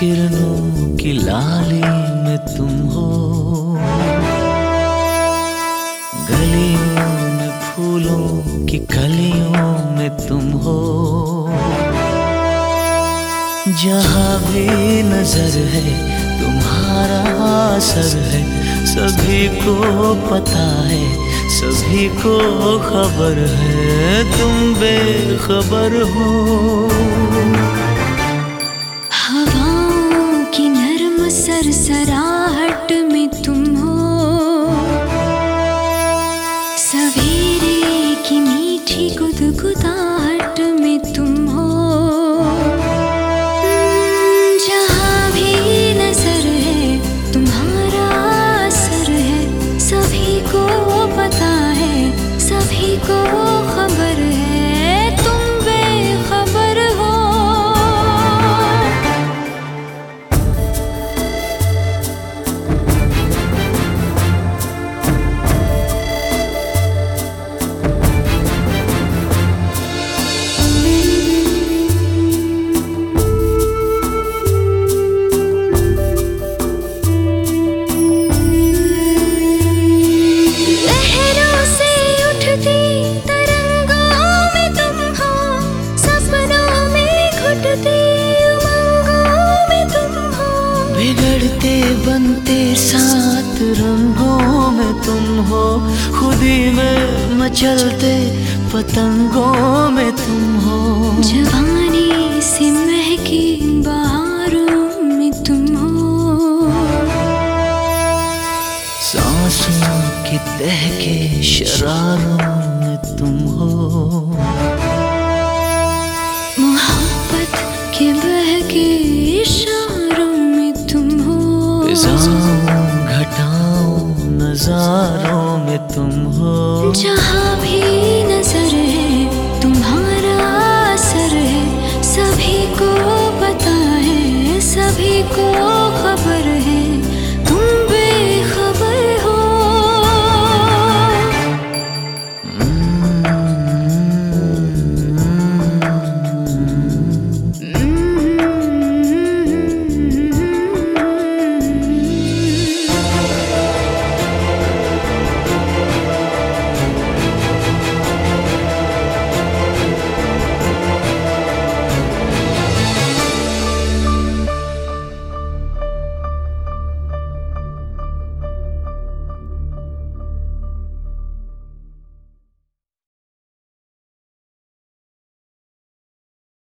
किरणों की लाली में तुम हो, गलियों में फूलों की कलियों में तुम हो। जहाँ भी नजर है तुम्हारा असर है, सभी को पता है, सभी को खबर है, तुम बेखबर हो। हवाओं की नर्म सरसराहट में तुम हो, सवेरे की मीठी गुदगुदाहट में तुम हो। जहाँ भी नजर है तुम्हारा असर है, सभी को पता है, सभी को खबर है, तुम बेखबर हो। बिगड़ते बनते सात रंगों में तुम हो, खुदी में मचलते पतंगों में तुम हो। जवानी से महकी बहारों में तुम हो, सांसों के दहके शरारों में तुम हो। मोहब्बत के बहके इशारों में तुम हो। फिजाओं घटाओं नजारों में तुम हो। जहाँ भी